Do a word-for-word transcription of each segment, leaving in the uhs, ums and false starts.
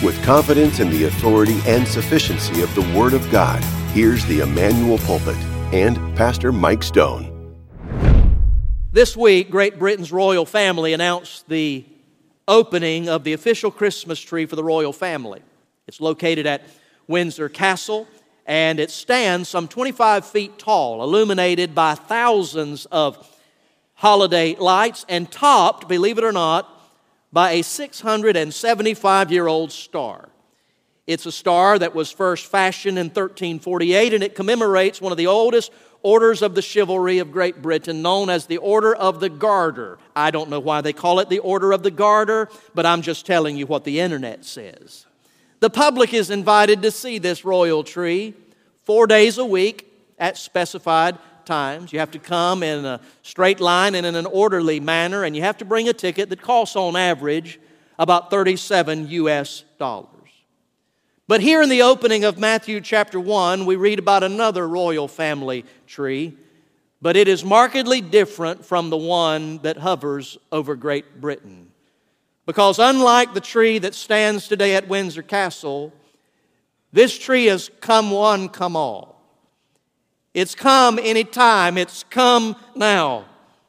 With confidence in the authority and sufficiency of the Word of God, here's the Emmanuel Pulpit and Pastor Mike Stone. This week, Great Britain's royal family announced the opening of the official Christmas tree for the royal family. It's located at Windsor Castle, and it stands some twenty-five feet tall, illuminated by thousands of holiday lights, and topped, believe it or not, by a six hundred seventy-five-year-old star. It's a star that was first fashioned in thirteen forty-eight, and it commemorates one of the oldest orders of the chivalry of Great Britain, known as the Order of the Garter. I don't know why they call it the Order of the Garter, but I'm just telling you what the internet says. The public is invited to see this royal tree four days a week at specified times. You have to come in a straight line and in an orderly manner, and you have to bring a ticket that costs on average about thirty-seven U S dollars. But here in the opening of Matthew chapter one, we read about another royal family tree, but it is markedly different from the one that hovers over Great Britain. Because unlike the tree that stands today at Windsor Castle, this tree has come one, come all. It's come anytime, it's come now.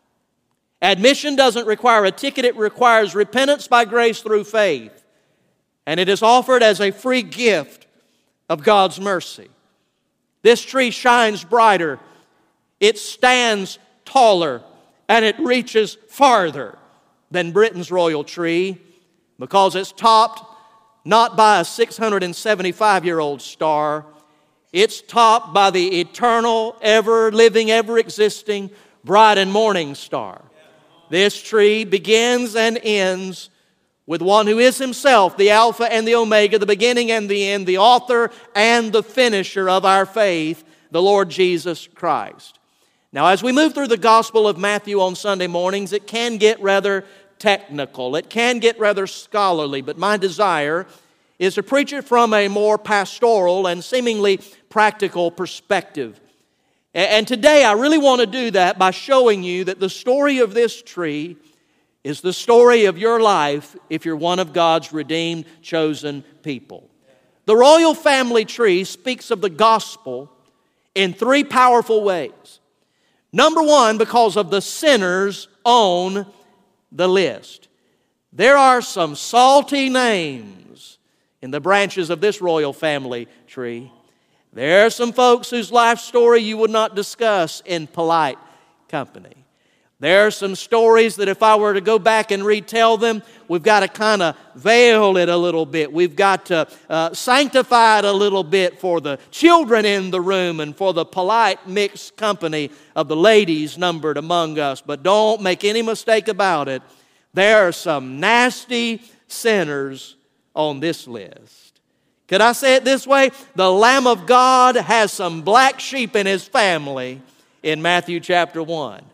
Admission doesn't require a ticket, it requires repentance by grace through faith. And it is offered as a free gift of God's mercy. This tree shines brighter, it stands taller, and it reaches farther than Britain's royal tree because it's topped not by a six hundred seventy-five-year-old star, it's topped by the eternal, ever-living, ever-existing bright and morning star. This tree begins and ends with one who is himself the Alpha and the Omega, the beginning and the end, the author and the finisher of our faith, the Lord Jesus Christ. Now, as we move through the Gospel of Matthew on Sunday mornings, it can get rather technical. It can get rather scholarly, but my desire is to preach it from a more pastoral and seemingly practical perspective. And today I really want to do that by showing you that the story of this tree is the story of your life if you're one of God's redeemed, chosen people. The royal family tree speaks of the gospel in three powerful ways. Number one, because of the sinners on the list. There are some salty names in the branches of this royal family tree. There are some folks whose life story you would not discuss in polite company. There are some stories that if I were to go back and retell them, we've got to kind of veil it a little bit. We've got to uh, sanctify it a little bit for the children in the room and for the polite mixed company of the ladies numbered among us. But don't make any mistake about it. There are some nasty sinners on this list. Could I say it this way? The Lamb of God has some black sheep in His family in Matthew chapter one.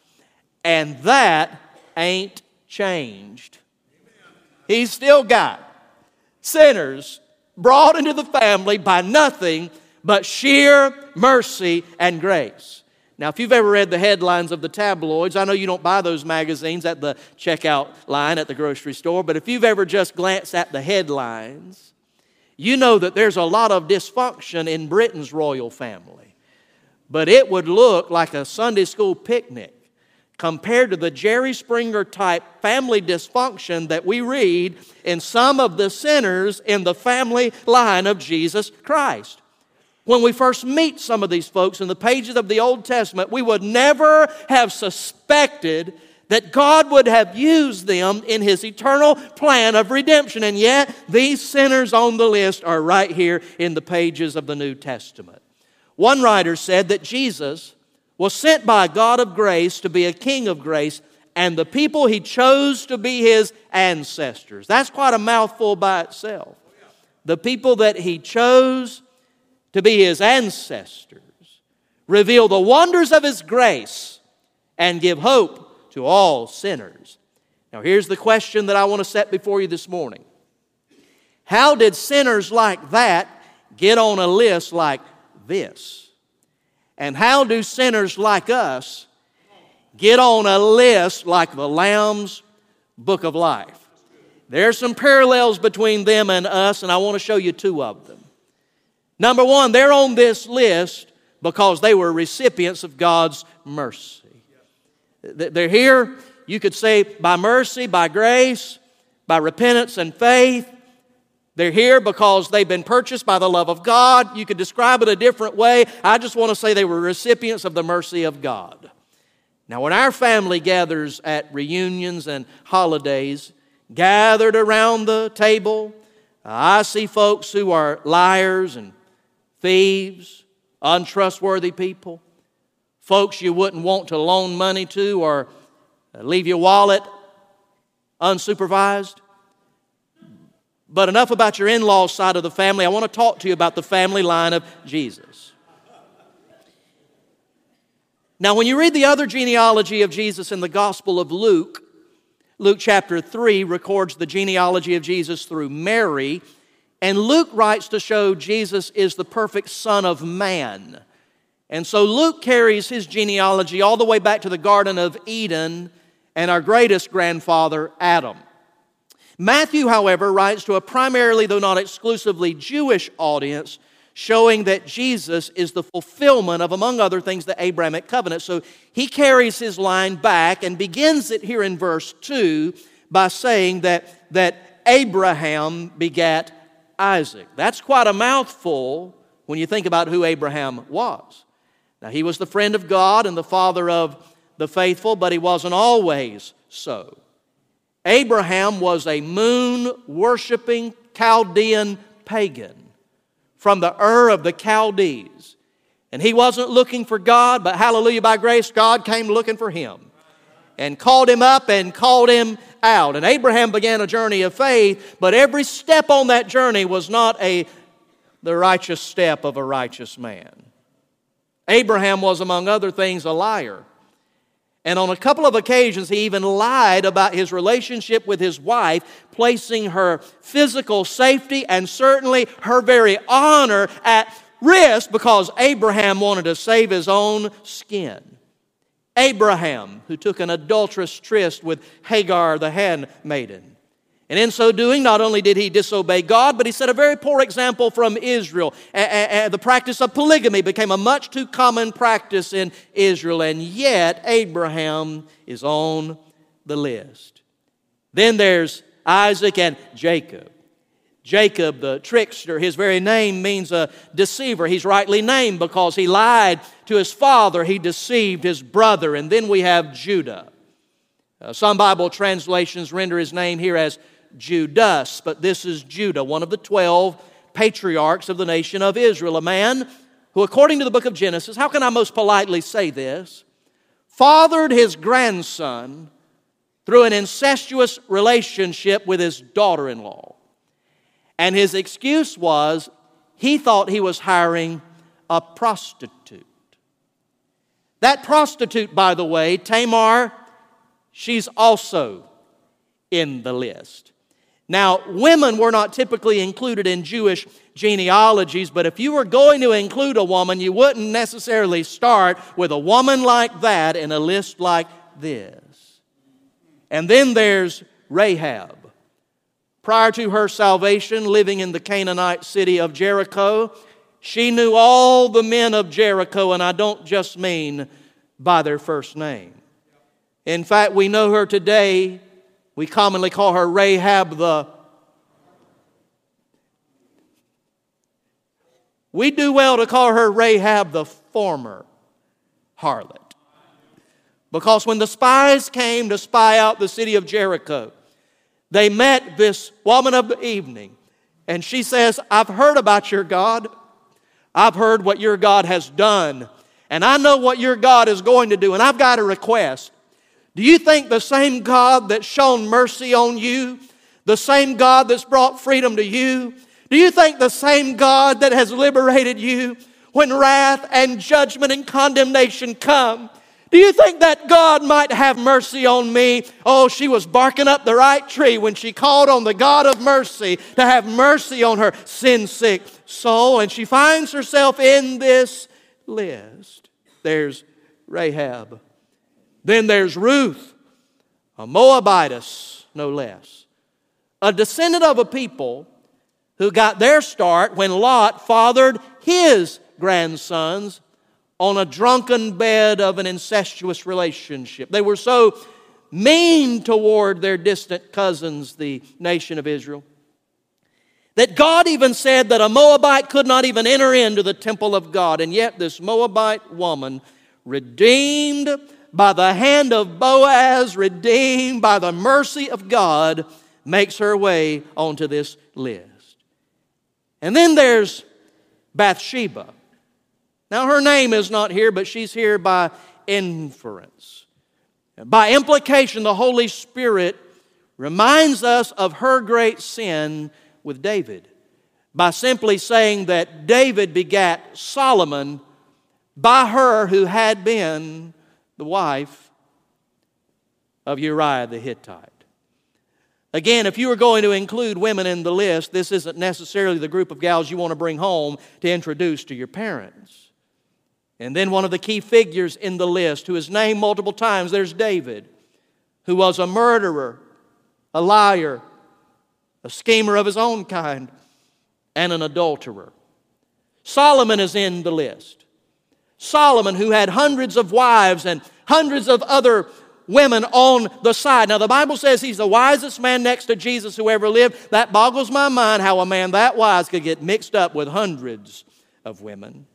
And that ain't changed. He's still got sinners brought into the family by nothing but sheer mercy and grace. Now, if you've ever read the headlines of the tabloids, I know you don't buy those magazines at the checkout line at the grocery store, but if you've ever just glanced at the headlines, you know that there's a lot of dysfunction in Britain's royal family. But it would look like a Sunday school picnic compared to the Jerry Springer type family dysfunction that we read in some of the sinners in the family line of Jesus Christ. When we first meet some of these folks in the pages of the Old Testament, we would never have suspected that God would have used them in His eternal plan of redemption. And yet, these sinners on the list are right here in the pages of the New Testament. One writer said that Jesus was sent by God of grace to be a king of grace, and the people He chose to be His ancestors. That's quite a mouthful by itself. The people that He chose to be His ancestors reveal the wonders of His grace and give hope to all sinners. Now here's the question that I want to set before you this morning. How did sinners like that get on a list like this? And how do sinners like us get on a list like the Lamb's Book of Life? There are some parallels between them and us, and I want to show you two of them. Number one, they're on this list because they were recipients of God's mercy. They're here, you could say, by mercy, by grace, by repentance and faith. They're here because they've been purchased by the love of God. You could describe it a different way. I just want to say they were recipients of the mercy of God. Now, when our family gathers at reunions and holidays, gathered around the table, I see folks who are liars and thieves, untrustworthy people, folks you wouldn't want to loan money to or leave your wallet unsupervised. But enough about your in-laws side of the family. I want to talk to you about the family line of Jesus. Now, when you read the other genealogy of Jesus in the Gospel of Luke, Luke chapter three records the genealogy of Jesus through Mary, and Luke writes to show Jesus is the perfect Son of Man. And so Luke carries his genealogy all the way back to the Garden of Eden and our greatest grandfather, Adam. Matthew, however, writes to a primarily, though not exclusively, Jewish audience, showing that Jesus is the fulfillment of, among other things, the Abrahamic covenant. So he carries his line back and begins it here in verse two by saying that, that Abraham begat Isaac. That's quite a mouthful when you think about who Abraham was. Now, he was the friend of God and the father of the faithful, but he wasn't always so. Abraham was a moon-worshiping Chaldean pagan from the Ur of the Chaldees. And he wasn't looking for God, but hallelujah, by grace, God came looking for him and called him up and called him out. And Abraham began a journey of faith, but every step on that journey was not a the righteous step of a righteous man. Abraham was, among other things, a liar. And on a couple of occasions, he even lied about his relationship with his wife, placing her physical safety and certainly her very honor at risk because Abraham wanted to save his own skin. Abraham, who took an adulterous tryst with Hagar the handmaiden. And in so doing, not only did he disobey God, but he set a very poor example from Israel. A- a- a- the practice of polygamy became a much too common practice in Israel, and yet Abraham is on the list. Then there's Isaac and Jacob. Jacob, the trickster, his very name means a deceiver. He's rightly named because he lied to his father. He deceived his brother. And then we have Judah. Uh, some Bible translations render his name here as Judas, but this is Judah, one of the twelve patriarchs of the nation of Israel, a man who, according to the book of Genesis, how can I most politely say this, fathered his grandson through an incestuous relationship with his daughter-in-law. And his excuse was he thought he was hiring a prostitute. That prostitute, by the way, Tamar, she's also in the list. Now, women were not typically included in Jewish genealogies, but if you were going to include a woman, you wouldn't necessarily start with a woman like that in a list like this. And then there's Rahab. Prior to her salvation, living in the Canaanite city of Jericho, she knew all the men of Jericho, and I don't just mean by their first name. In fact, we know her today. We commonly call her Rahab the... We do well to call her Rahab the former harlot. Because when the spies came to spy out the city of Jericho, they met this woman of the evening. And she says, I've heard about your God. I've heard what your God has done. And I know what your God is going to do. And I've got a request. Do you think the same God that's shown mercy on you, the same God that's brought freedom to you, do you think the same God that has liberated you when wrath and judgment and condemnation come, do you think that God might have mercy on me? Oh, she was barking up the right tree when she called on the God of mercy to have mercy on her sin-sick soul, and she finds herself in this list. There's Rahab. Then there's Ruth, a Moabitess, no less. a descendant of a people who got their start when Lot fathered his grandsons on a drunken bed of an incestuous relationship. They were so mean toward their distant cousins, the nation of Israel, that God even said that a Moabite could not even enter into the temple of God. And yet this Moabite woman, redeemed by the hand of Boaz, redeemed by the mercy of God, makes her way onto this list. And then there's Bathsheba. Now her name is not here, but she's here by inference. By implication, the Holy Spirit reminds us of her great sin with David by simply saying that David begat Solomon by her who had been the wife of Uriah the Hittite. Again, if you were going to include women in the list, this isn't necessarily the group of gals you want to bring home to introduce to your parents. And then one of the key figures in the list, who is named multiple times, there's David, who was a murderer, a liar, a schemer of his own kind, and an adulterer. Solomon is in the list. Solomon, who had hundreds of wives and hundreds of other women on the side. Now, the Bible says he's the wisest man next to Jesus who ever lived. That boggles my mind how a man that wise could get mixed up with hundreds of women.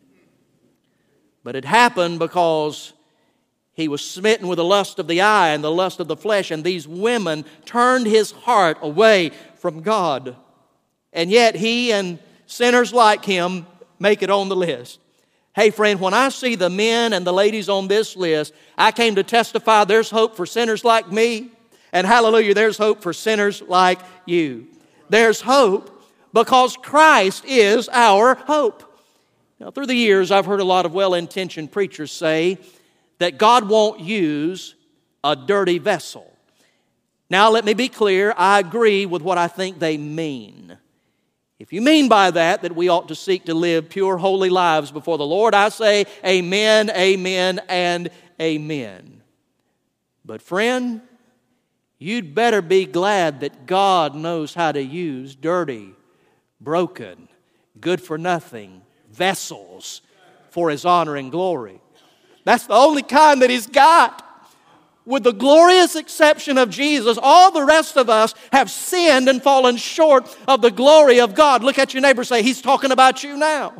But it happened because he was smitten with the lust of the eye and the lust of the flesh, and these women turned his heart away from God. And yet he and sinners like him make it on the list. Hey friend, when I see the men and the ladies on this list, I came to testify there's hope for sinners like me. And hallelujah, there's hope for sinners like you. There's hope because Christ is our hope. Now, through the years, I've heard a lot of well-intentioned preachers say that God won't use a dirty vessel. Now, let me be clear. I agree with what I think they mean. If you mean by that that we ought to seek to live pure, holy lives before the Lord, I say amen, amen, and amen. But friend, you'd better be glad that God knows how to use dirty, broken, good-for-nothing vessels for His honor and glory. That's the only kind that He's got. With the glorious exception of Jesus, all the rest of us have sinned and fallen short of the glory of God. Look at your neighbor and say, he's talking about you now.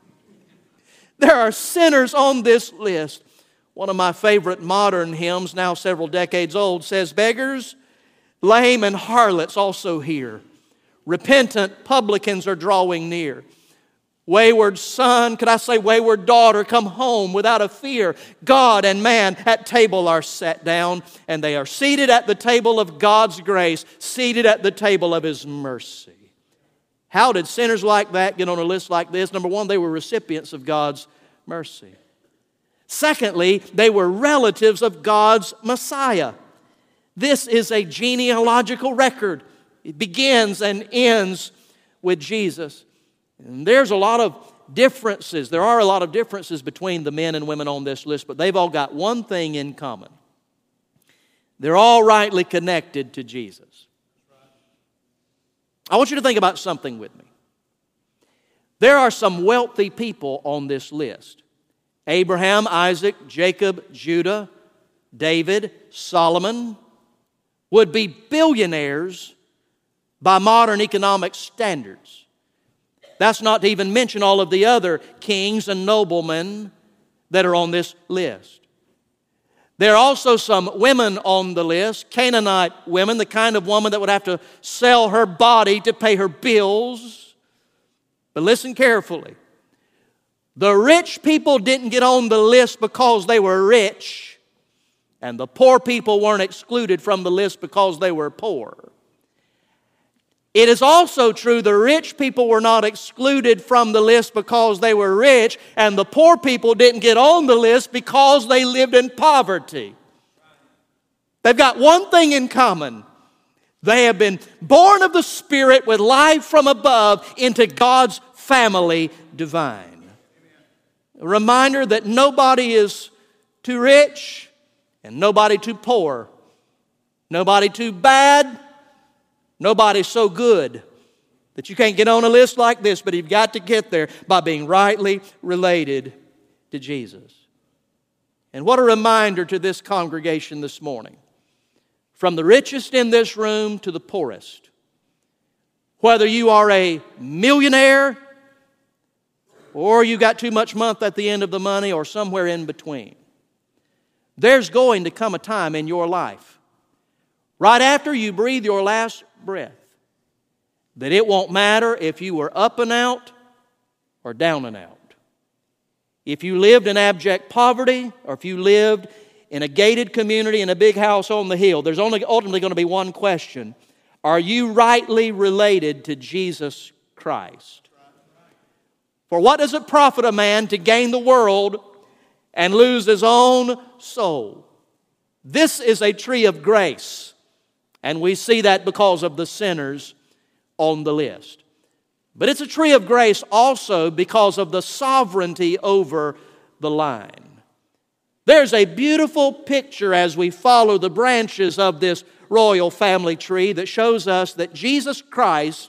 There are sinners on this list. One of my favorite modern hymns, now several decades old, says, beggars, lame, and harlots also here. Repentant publicans are drawing near. Wayward son, could I say wayward daughter, come home without a fear. God and man at table are sat down, and they are seated at the table of God's grace, seated at the table of His mercy. How did sinners like that get on a list like this? Number one, they were recipients of God's mercy. Secondly, they were relatives of God's Messiah. This is a genealogical record. It begins and ends with Jesus. And there's a lot of differences. There are a lot of differences between the men and women on this list, but they've all got one thing in common. They're all rightly connected to Jesus. I want you to think about something with me. There are some wealthy people on this list. Abraham, Isaac, Jacob, Judah, David, Solomon would be billionaires by modern economic standards. That's not to even mention all of the other kings and noblemen that are on this list. There are also some women on the list, Canaanite women, the kind of woman that would have to sell her body to pay her bills. But listen carefully. The rich people didn't get on the list because they were rich, and the poor people weren't excluded from the list because they were poor. It is also true the rich people were not excluded from the list because they were rich, and the poor people didn't get on the list because they lived in poverty. They've got one thing in common. They have been born of the Spirit with life from above into God's family divine. A reminder that nobody is too rich and nobody too poor. Nobody too bad Nobody's so good that you can't get on a list like this, but you've got to get there by being rightly related to Jesus. And what a reminder to this congregation this morning. From the richest in this room to the poorest, whether you are a millionaire or you got too much month at the end of the money or somewhere in between, there's going to come a time in your life, right after you breathe your last breath, that it won't matter if you were up and out or down and out. If you lived in abject poverty or if you lived in a gated community in a big house on the hill, there's only ultimately going to be one question. Are you rightly related to Jesus Christ? For what does it profit a man to gain the world and lose his own soul? This is a tree of grace, and we see that because of the sinners on the list. But it's a tree of grace also because of the sovereignty over the line. There's a beautiful picture as we follow the branches of this royal family tree that shows us that Jesus Christ,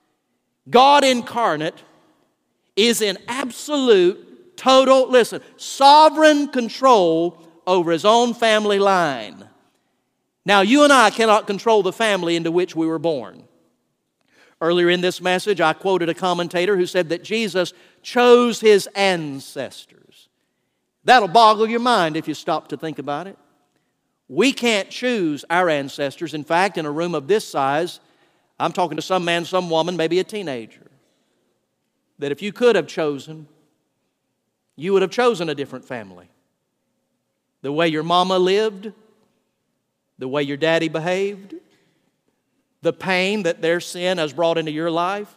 God incarnate, is in absolute, total, listen, sovereign control over His own family line. Now, you and I cannot control the family into which we were born. Earlier in this message, I quoted a commentator who said that Jesus chose His ancestors. That'll boggle your mind if you stop to think about it. We can't choose our ancestors. In fact, in a room of this size, I'm talking to some man, some woman, maybe a teenager, that if you could have chosen, you would have chosen a different family. The way your mama lived, the way your daddy behaved, the pain that their sin has brought into your life.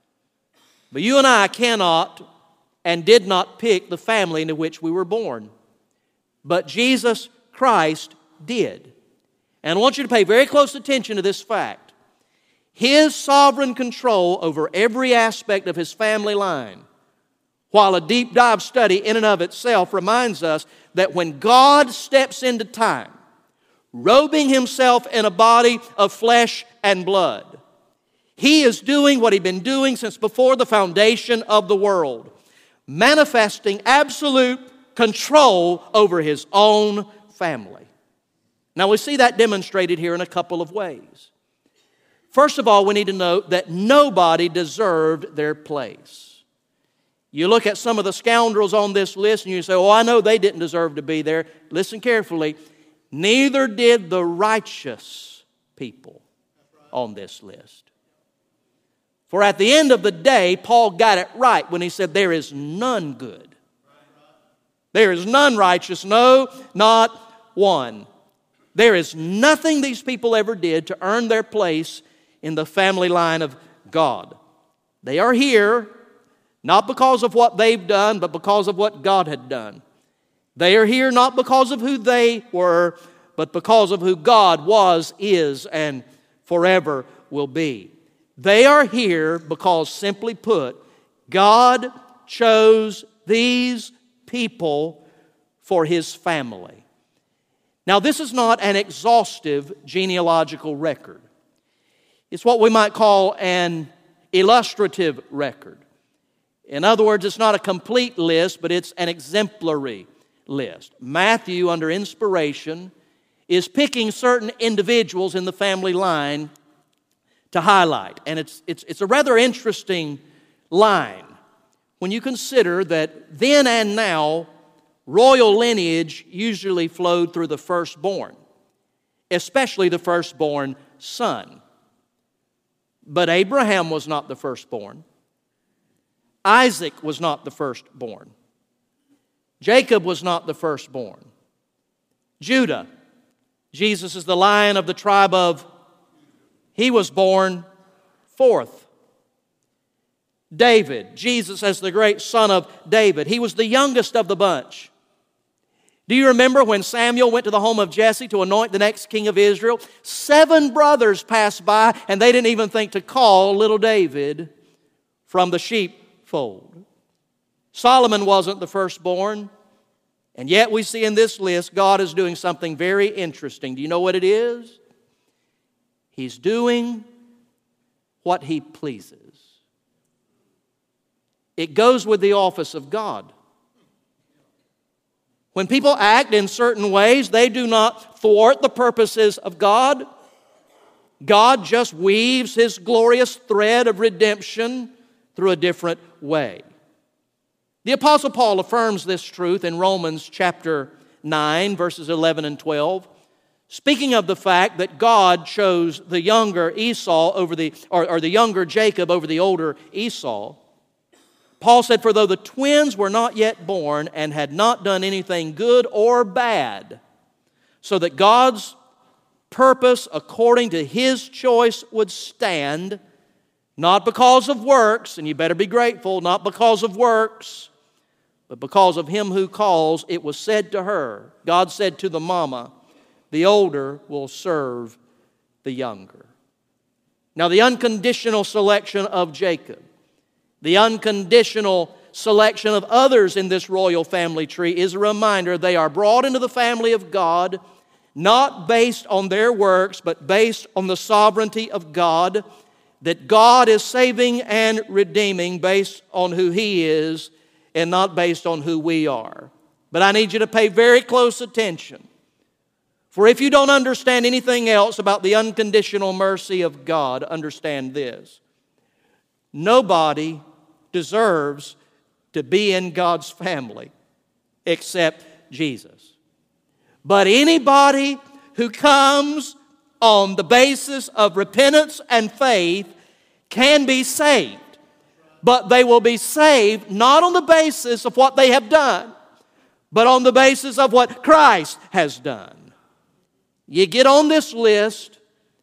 But you and I cannot and did not pick the family into which we were born. But Jesus Christ did. And I want you to pay very close attention to this fact. His sovereign control over every aspect of His family line, while a deep dive study in and of itself reminds us that when God steps into time, robing Himself in a body of flesh and blood, He is doing what He'd been doing since before the foundation of the world, manifesting absolute control over His own family. Now we see that demonstrated here in a couple of ways. First of all, we need to note that nobody deserved their place. You look at some of the scoundrels on this list and you say, oh, I know they didn't deserve to be there. Listen carefully. Neither did the righteous people on this list. For at the end of the day, Paul got it right when he said, there is none good. There is none righteous, no, not one. There is nothing these people ever did to earn their place in the family line of God. They are here not because of what they've done, but because of what God had done. They are here not because of who they were, but because of who God was, is, and forever will be. They are here because, simply put, God chose these people for His family. Now, this is not an exhaustive genealogical record. It's what we might call an illustrative record. In other words, it's not a complete list, but it's an exemplary list. Matthew, under inspiration, is picking certain individuals in the family line to highlight. And it's, it's, it's a rather interesting line when you consider that then and now, royal lineage usually flowed through the firstborn, especially the firstborn son. But Abraham was not the firstborn. Isaac was not the firstborn. Jacob was not the firstborn. Judah, Jesus is the Lion of the tribe of, he was born fourth. David, Jesus as the great son of David, he was the youngest of the bunch. Do you remember when Samuel went to the home of Jesse to anoint the next king of Israel? Seven brothers passed by and they didn't even think to call little David from the sheepfold. Solomon wasn't the firstborn. And yet we see in this list God is doing something very interesting. Do you know what it is? He's doing what He pleases. It goes with the office of God. When people act in certain ways, they do not thwart the purposes of God. God just weaves His glorious thread of redemption through a different way. The Apostle Paul affirms this truth in Romans chapter nine, verses eleven and twelve, speaking of the fact that God chose the younger Esau over the, or, or the younger Jacob over the older Esau. Paul said, "For though the twins were not yet born and had not done anything good or bad, so that God's purpose according to His choice would stand, not because of works," and you better be grateful, not because of works, but because of Him who calls, it was said to her, God said to the mama, "The older will serve the younger." Now, the unconditional selection of Jacob, the unconditional selection of others in this royal family tree is a reminder they are brought into the family of God, not based on their works, but based on the sovereignty of God, that God is saving and redeeming based on who He is and not based on who we are. But I need you to pay very close attention. For if you don't understand anything else about the unconditional mercy of God, understand this. Nobody deserves to be in God's family except Jesus. But anybody who comes on the basis of repentance and faith can be saved. But they will be saved not on the basis of what they have done, but on the basis of what Christ has done. You get on this list,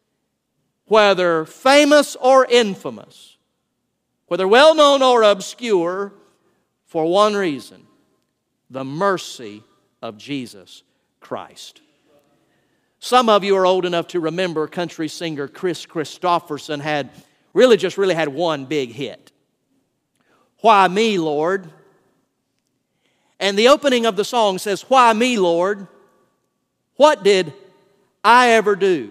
whether famous or infamous, whether well-known or obscure, for one reason: the mercy of Jesus Christ. Some of you are old enough to remember country singer Chris Christopherson had really just really had one big hit. "Why me, Lord?" And the opening of the song says, "Why me, Lord? What did I ever do?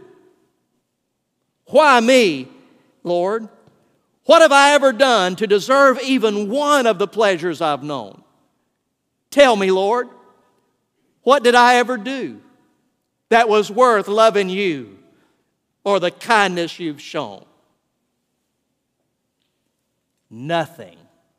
Why me, Lord? What have I ever done to deserve even one of the pleasures I've known? Tell me, Lord, what did I ever do that was worth loving you or the kindness you've shown?" Nothing.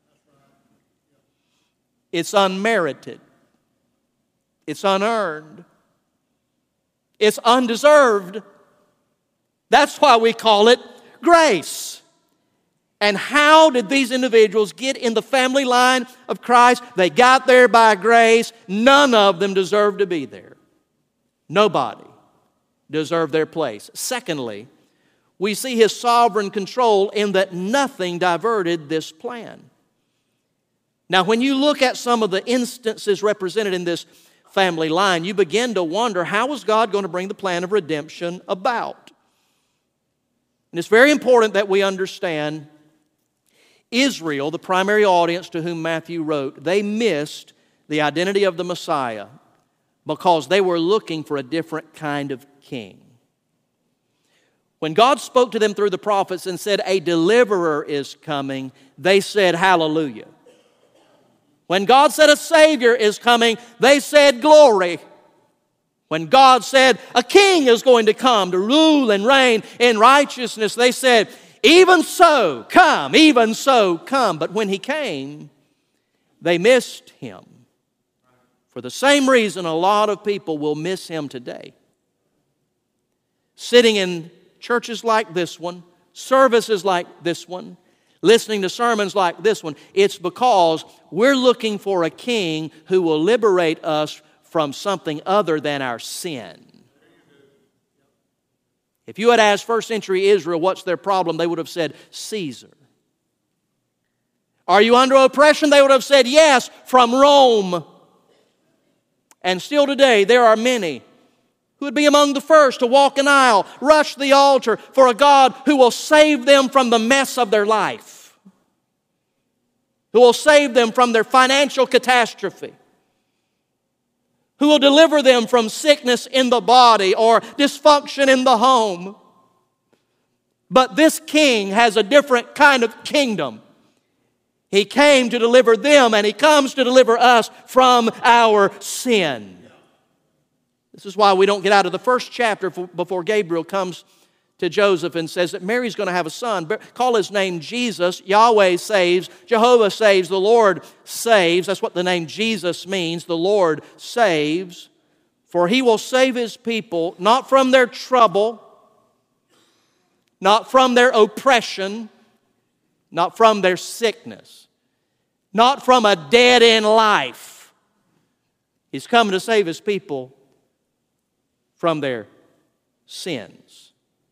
It's unmerited. It's unearned. It's undeserved. That's why we call it grace. And how did these individuals get in the family line of Christ? They got there by grace. None of them deserved to be there. Nobody deserved their place. Secondly, we see His sovereign control in that nothing diverted this plan. Now, when you look at some of the instances represented in this family line, you begin to wonder, how is God going to bring the plan of redemption about? And it's very important that we understand Israel, the primary audience to whom Matthew wrote, they missed the identity of the Messiah because they were looking for a different kind of king. When God spoke to them through the prophets and said, "A deliverer is coming," they said, "Hallelujah." When God said a Savior is coming, they said, "Glory." When God said a king is going to come to rule and reign in righteousness, they said, "Even so, come, even so, come." But when He came, they missed Him. For the same reason, a lot of people will miss Him today. Sitting in churches like this one, services like this one, listening to sermons like this one, it's because we're looking for a king who will liberate us from something other than our sin. If you had asked first century Israel what's their problem, they would have said, Caesar. Are you under oppression? They would have said, yes, from Rome. And still today, there are many who would be among the first to walk an aisle, rush the altar for a God who will save them from the mess of their life, who will save them from their financial catastrophe, who will deliver them from sickness in the body or dysfunction in the home, But this king has a different kind of kingdom. He came to deliver them, and He comes to deliver us from our sin. This is why we don't get out of the first chapter before Gabriel comes to Joseph and says that Mary's going to have a son. Call his name Jesus. Yahweh saves. Jehovah saves. The Lord saves. That's what the name Jesus means. The Lord saves. For He will save His people not from their trouble, not from their oppression, not from their sickness, not from a dead-end life. He's come to save His people from their sins.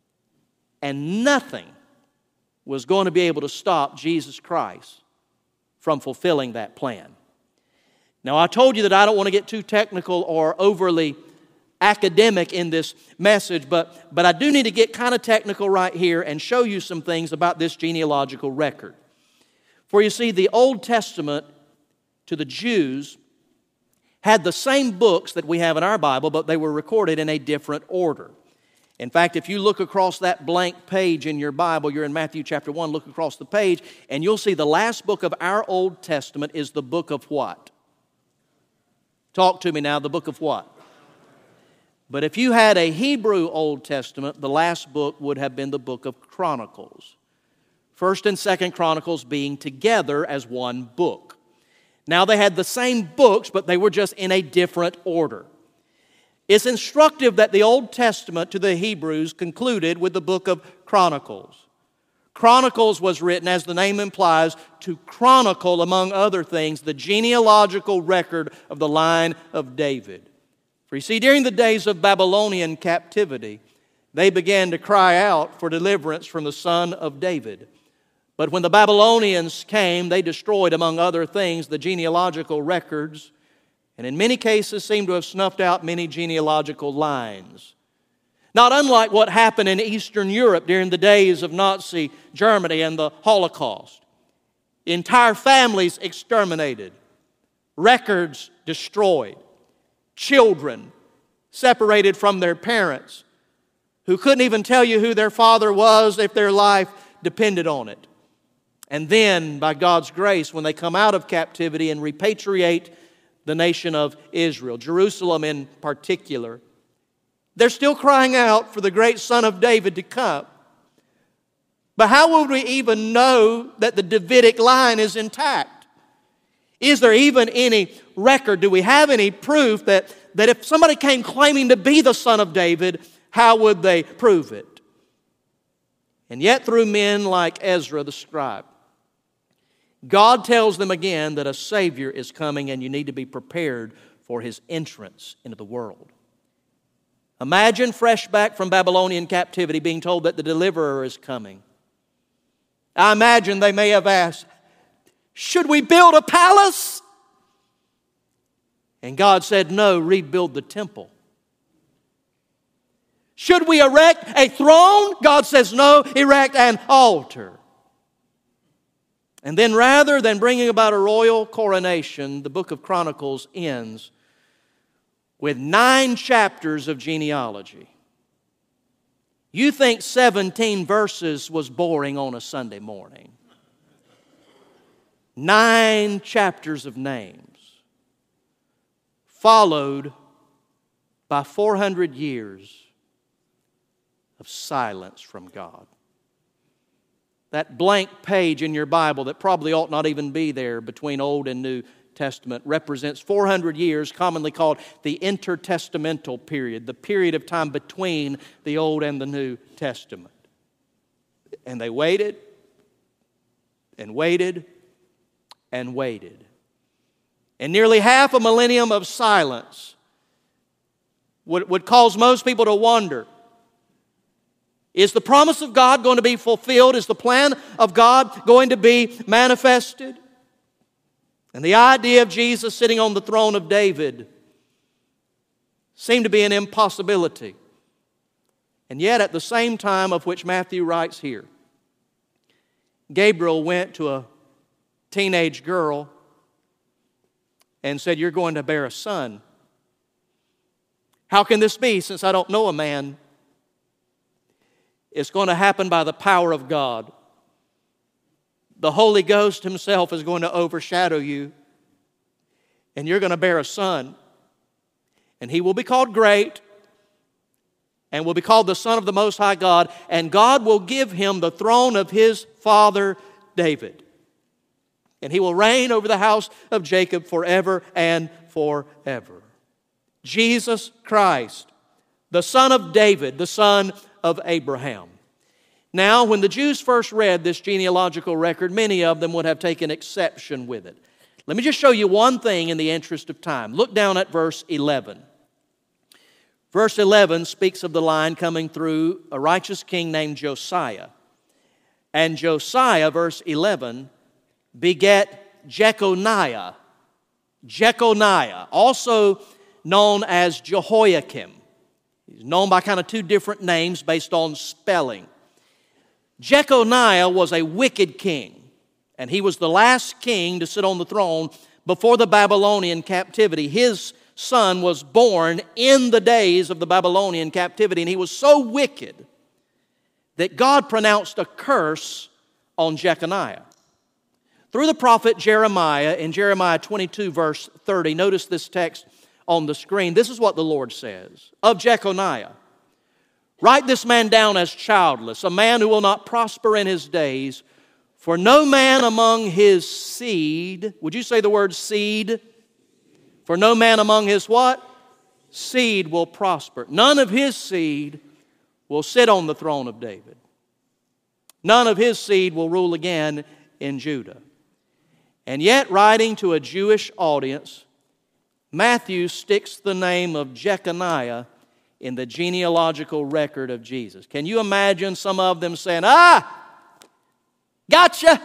And nothing was going to be able to stop Jesus Christ from fulfilling that plan. Now, I told you that I don't want to get too technical or overly academic in this message, but, but I do need to get kind of technical right here and show you some things about this genealogical record. For you see, the Old Testament to the Jews had the same books that we have in our Bible, but they were recorded in a different order. In fact, if you look across that blank page in your Bible, you're in Matthew chapter one, look across the page, and you'll see the last book of our Old Testament is the book of what? Talk to me now, the book of what? But if you had a Hebrew Old Testament, the last book would have been the book of Chronicles. First and Second Chronicles being together as one book. Now they had the same books, but they were just in a different order. It's instructive that the Old Testament to the Hebrews concluded with the book of Chronicles. Chronicles was written, as the name implies, to chronicle, among other things, the genealogical record of the line of David. For you see, during the days of Babylonian captivity, they began to cry out for deliverance from the son of David. But when the Babylonians came, they destroyed, among other things, the genealogical records, and in many cases seem to have snuffed out many genealogical lines. Not unlike what happened in Eastern Europe during the days of Nazi Germany and the Holocaust. Entire families exterminated, records destroyed, children separated from their parents who couldn't even tell you who their father was if their life depended on it. And then, by God's grace, when they come out of captivity and repatriate the nation of Israel, Jerusalem in particular, they're still crying out for the great Son of David to come. But how would we even know that the Davidic line is intact? Is there even any record? Do we have any proof that, that if somebody came claiming to be the Son of David, how would they prove it? And yet through men like Ezra the scribe, God tells them again that a Savior is coming and you need to be prepared for His entrance into the world. Imagine fresh back from Babylonian captivity being told that the deliverer is coming. I imagine they may have asked, should we build a palace? And God said, no, rebuild the temple. Should we erect a throne? God says, no, erect an altar. And then rather than bringing about a royal coronation, the book of Chronicles ends with nine chapters of genealogy. You think seventeen verses was boring on a Sunday morning. Nine chapters of names, followed by four hundred years of silence from God. That blank page in your Bible that probably ought not even be there between Old and New Testament represents four hundred years, commonly called the intertestamental period, the period of time between the Old and the New Testament. And they waited and waited and waited. And nearly half a millennium of silence would, would cause most people to wonder, is the promise of God going to be fulfilled? Is the plan of God going to be manifested? And the idea of Jesus sitting on the throne of David seemed to be an impossibility. And yet, at the same time of which Matthew writes here, Gabriel went to a teenage girl and said, you're going to bear a son. How can this be, since I don't know a man? It's going to happen by the power of God. The Holy Ghost Himself is going to overshadow you. And you're going to bear a son. And he will be called great. And will be called the Son of the Most High God. And God will give him the throne of his father David. And he will reign over the house of Jacob forever and forever. Jesus Christ, the son of David, the son of Abraham. Now, when the Jews first read this genealogical record, many of them would have taken exception with it. Let me just show you one thing in the interest of time. Look down at verse eleven. Verse eleven speaks of the line coming through a righteous king named Josiah. And Josiah, verse eleven, begat Jeconiah. Jeconiah, also known as Jehoiakim. He's known by kind of two different names based on spelling. Jeconiah was a wicked king, and he was the last king to sit on the throne before the Babylonian captivity. His son was born in the days of the Babylonian captivity, and he was so wicked that God pronounced a curse on Jeconiah. Through the prophet Jeremiah, in Jeremiah twenty-two, verse thirty, notice this text on the screen. This is what the Lord says of Jeconiah. Write this man down as childless, a man who will not prosper in his days, for no man among his seed, would you say the word seed? For no man among his what? Seed will prosper. None of his seed will sit on the throne of David. None of his seed will rule again in Judah. And yet, writing to a Jewish audience, Matthew sticks the name of Jeconiah in the genealogical record of Jesus. Can you imagine some of them saying, ah, gotcha,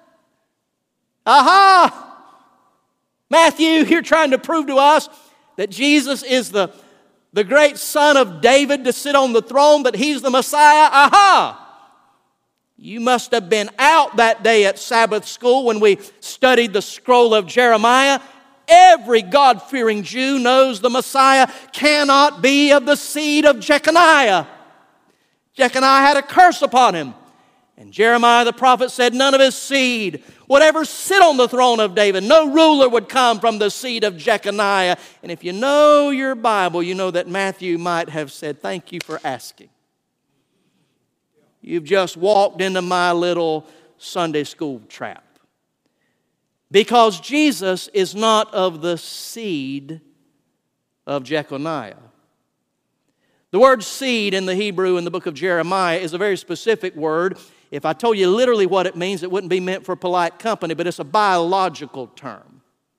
aha, Matthew, you're trying to prove to us that Jesus is the, the great son of David to sit on the throne, that he's the Messiah, aha. You must have been out that day at Sabbath school when we studied the scroll of Jeremiah. Every God-fearing Jew knows the Messiah cannot be of the seed of Jeconiah. Jeconiah had a curse upon him. And Jeremiah the prophet said none of his seed would ever sit on the throne of David. No ruler would come from the seed of Jeconiah. And if you know your Bible, you know that Matthew might have said, thank you for asking. You've just walked into my little Sunday school trap. Because Jesus is not of the seed of Jeconiah. The word seed in the Hebrew in the book of Jeremiah is a very specific word. If I told you literally what it means, it wouldn't be meant for polite company, but it's a biological term.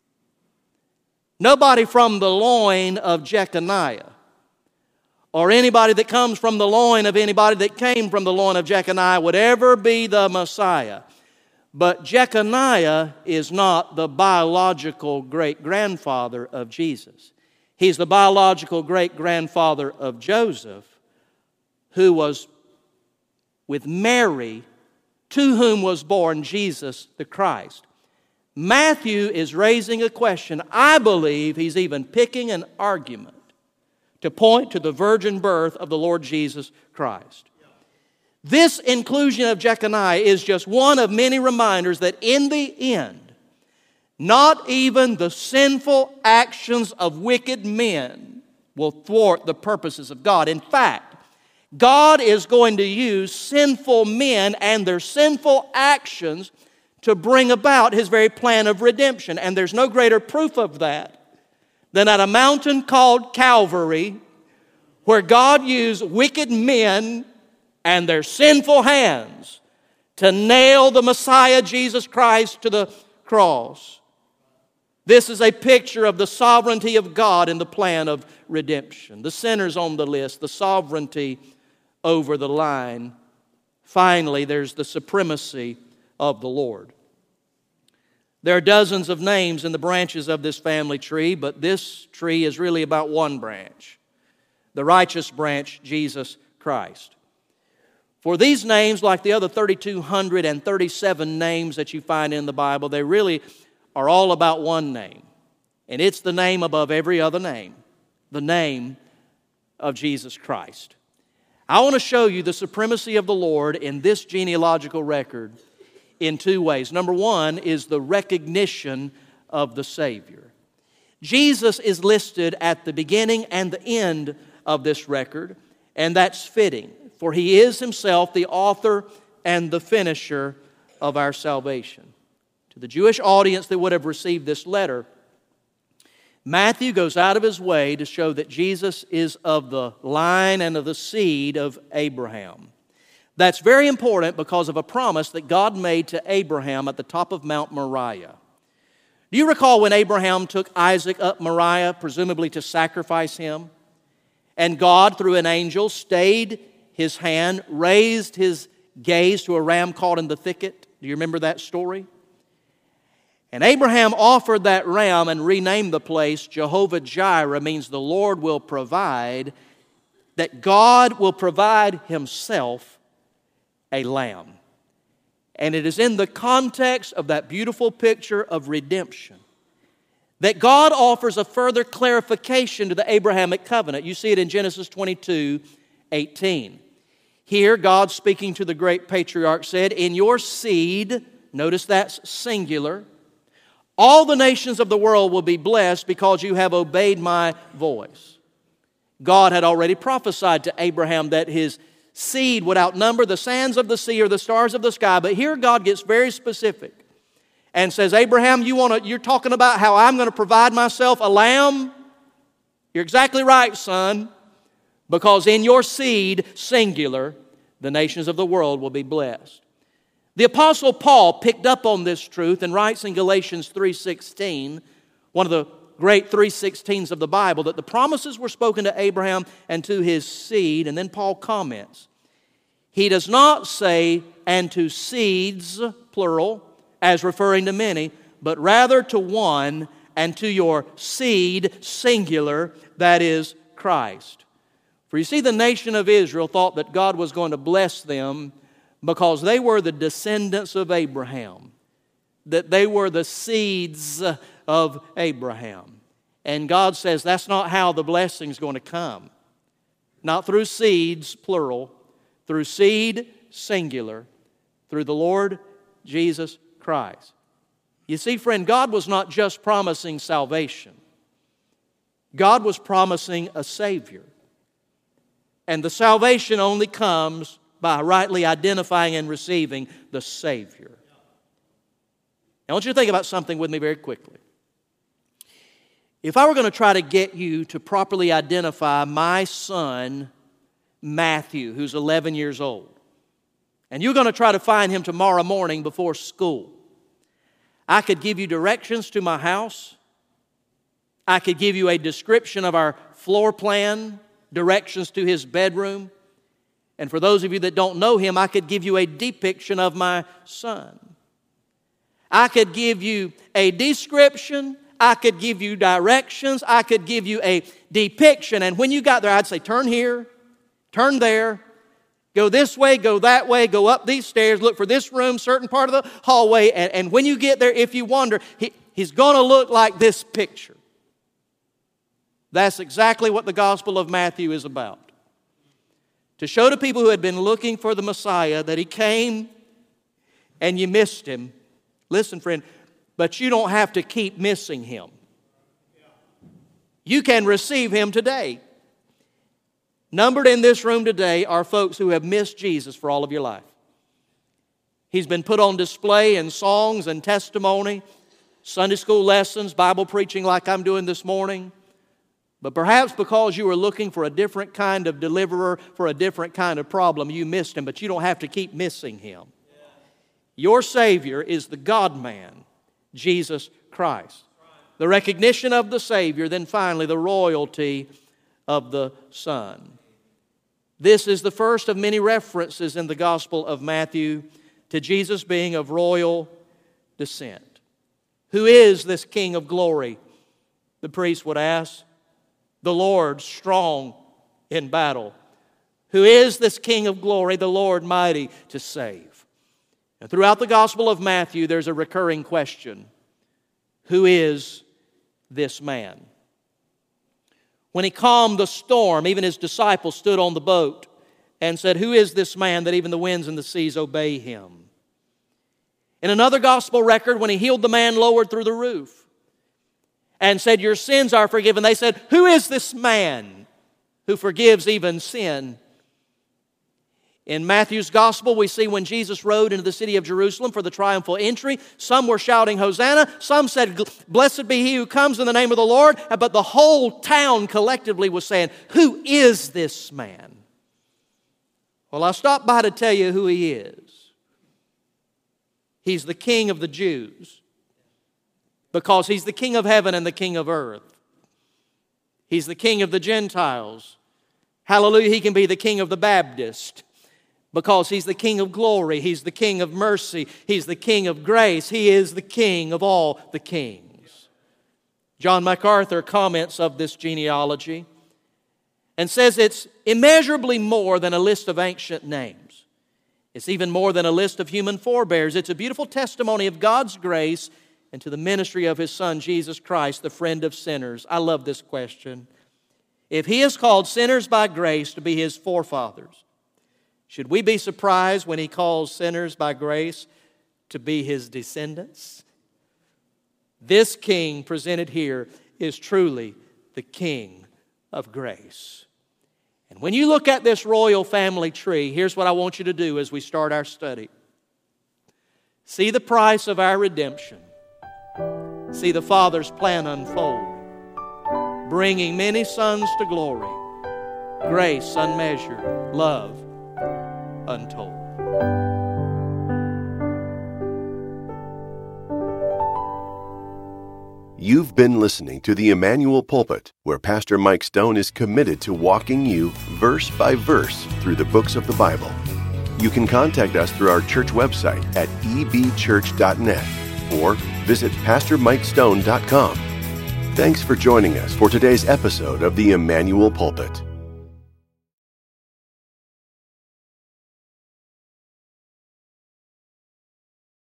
Nobody from the loin of Jeconiah, or anybody that comes from the loin of anybody that came from the loin of Jeconiah, would ever be the Messiah. But Jeconiah is not the biological great-grandfather of Jesus. He's the biological great-grandfather of Joseph, who was with Mary, to whom was born Jesus the Christ. Matthew is raising a question. I believe he's even picking an argument to point to the virgin birth of the Lord Jesus Christ. This inclusion of Jeconiah is just one of many reminders that in the end, not even the sinful actions of wicked men will thwart the purposes of God. In fact, God is going to use sinful men and their sinful actions to bring about His very plan of redemption. And there's no greater proof of that than at a mountain called Calvary, where God used wicked men and their sinful hands to nail the Messiah, Jesus Christ, to the cross. This is a picture of the sovereignty of God in the plan of redemption. The sinners on the list, the sovereignty over the line. Finally, there's the supremacy of the Lord. There are dozens of names in the branches of this family tree, but this tree is really about one branch, the righteous branch, Jesus Christ. For these names, like the other three thousand two hundred thirty-seven names that you find in the Bible, they really are all about one name. And it's the name above every other name, the name of Jesus Christ. I want to show you the supremacy of the Lord in this genealogical record in two ways. Number one is the recognition of the Savior. Jesus is listed at the beginning and the end of this record, and that's fitting, for He is Himself the author and the finisher of our salvation. To the Jewish audience that would have received this letter, Matthew goes out of his way to show that Jesus is of the line and of the seed of Abraham. That's very important because of a promise that God made to Abraham at the top of Mount Moriah. Do you recall when Abraham took Isaac up Moriah, presumably to sacrifice him? And God, through an angel, stayed his hand, raised his gaze to a ram caught in the thicket. Do you remember that story? And Abraham offered that ram and renamed the place Jehovah-Jireh, means the Lord will provide, that God will provide Himself a lamb. And it is in the context of that beautiful picture of redemption that God offers a further clarification to the Abrahamic covenant. You see it in Genesis twenty-two eighteen. Here, God speaking to the great patriarch said, "In your seed," notice that's singular, "all the nations of the world will be blessed because you have obeyed my voice." God had already prophesied to Abraham that his seed would outnumber the sands of the sea or the stars of the sky. But here God gets very specific and says, Abraham, you want to, you're talking about how I'm going to provide myself a lamb? You're exactly right, son, because in your seed, singular, the nations of the world will be blessed. The Apostle Paul picked up on this truth and writes in Galatians three sixteen, one of the great three sixteens of the Bible, that the promises were spoken to Abraham and to his seed. And then Paul comments, he does not say, and to seeds, plural, as referring to many, but rather to one, and to your seed, singular, that is Christ. For you see, the nation of Israel thought that God was going to bless them because they were the descendants of Abraham, that they were the seeds of Abraham. And God says that's not how the blessing is going to come. Not through seeds, plural, through seed, singular, through the Lord Jesus Christ. You see, friend, God was not just promising salvation. God was promising a Savior. And the salvation only comes by rightly identifying and receiving the Savior. Now, I want you to think about something with me very quickly. If I were going to try to get you to properly identify my son, Matthew, who's eleven years old, and you're going to try to find him tomorrow morning before school, I could give you directions to my house. I could give you a description of our floor plan, directions to his bedroom. And for those of you that don't know him, I could give you a depiction of my son. I could give you a description. I could give you directions. I could give you a depiction. And when you got there, I'd say, turn here, turn there, go this way, go that way, go up these stairs, look for this room, certain part of the hallway. And, and when you get there, if you wonder, he, he's going to look like this picture. That's exactly what the Gospel of Matthew is about. To show to people who had been looking for the Messiah that He came and you missed Him. Listen, friend, but you don't have to keep missing Him. You can receive Him today. Numbered in this room today are folks who have missed Jesus for all of your life. He's been put on display in songs and testimony, Sunday school lessons, Bible preaching like I'm doing this morning. But perhaps because you were looking for a different kind of deliverer, for a different kind of problem, you missed Him, but you don't have to keep missing Him. Your Savior is the God-man, Jesus Christ. The recognition of the Savior, then finally the royalty of the Son. This is the first of many references in the Gospel of Matthew to Jesus being of royal descent. Who is this King of glory? The priest would ask. The Lord strong in battle. Who is this King of glory? The Lord mighty to save. And throughout the Gospel of Matthew, there's a recurring question. Who is this man? When He calmed the storm, even His disciples stood on the boat and said, "Who is this man that even the winds and the seas obey him?" In another gospel record, when he healed the man lowered through the roof and said, "Your sins are forgiven," they said, "Who is this man who forgives even sin?" In Matthew's gospel, we see when Jesus rode into the city of Jerusalem for the triumphal entry, some were shouting, "Hosanna." Some said, "Blessed be he who comes in the name of the Lord." But the whole town collectively was saying, "Who is this man?" Well, I stopped by to tell you who he is. He's the King of the Jews, because he's the King of heaven and the King of earth. He's the King of the Gentiles. Hallelujah, he can be the King of the Baptist, because he's the King of glory. He's the King of mercy. He's the King of grace. He is the King of all the kings. John MacArthur comments of this genealogy and says it's immeasurably more than a list of ancient names. It's even more than a list of human forebears. It's a beautiful testimony of God's grace and to the ministry of His Son, Jesus Christ, the friend of sinners. I love this question. If He has called sinners by grace to be His forefathers, should we be surprised when He calls sinners by grace to be His descendants? This King presented here is truly the King of grace. And when you look at this royal family tree, here's what I want you to do as we start our study. See the price of our redemption. See the Father's plan unfold, bringing many sons to glory, grace unmeasured, love untold. You've been listening to the Emmanuel Pulpit, where Pastor Mike Stone is committed to walking you verse by verse through the books of the Bible. You can contact us through our church website at e b church dot net or visit pastor mike stone dot com. Thanks for joining us for today's episode of the Emmanuel Pulpit.